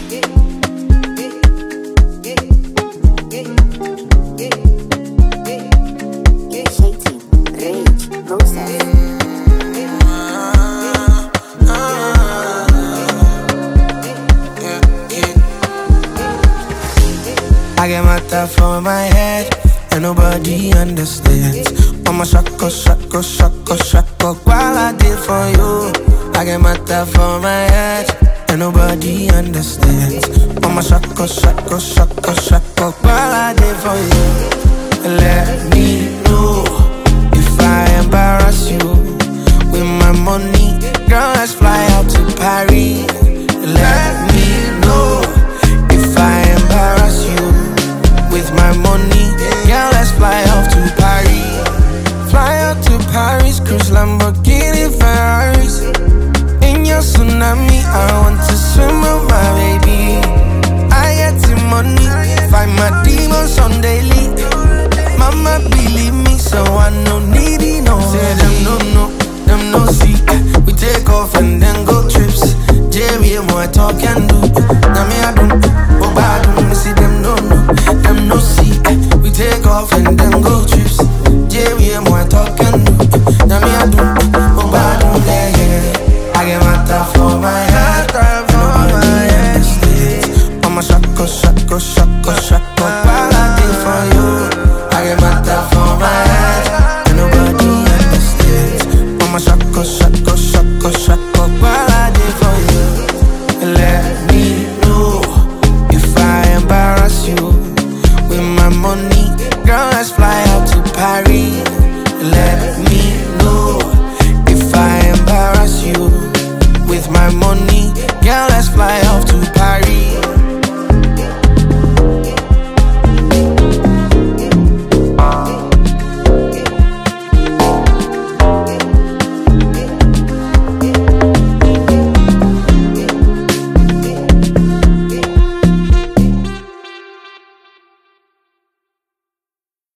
I get my thought for my head, and nobody understands. I'm a shako, shako, shako, shako, while I did for you. I get my thought for my head, and nobody understands. I'm a shako, shako, shako, shako, while I did for you. Let me know if I embarrass you with my money. Girl, let's fly out to Paris. Let me know if I embarrass you with my money. Girl, let's fly off to Paris. Fly out to Paris, cruise Lamborghini Ferraris. In your tsunami, I want to swim with my baby. I get the money, fight my demons on daily. Mama believe me, so I no need it, no. Say them no, no, them no see. We take off and then go trips. Jerry, more talk and do.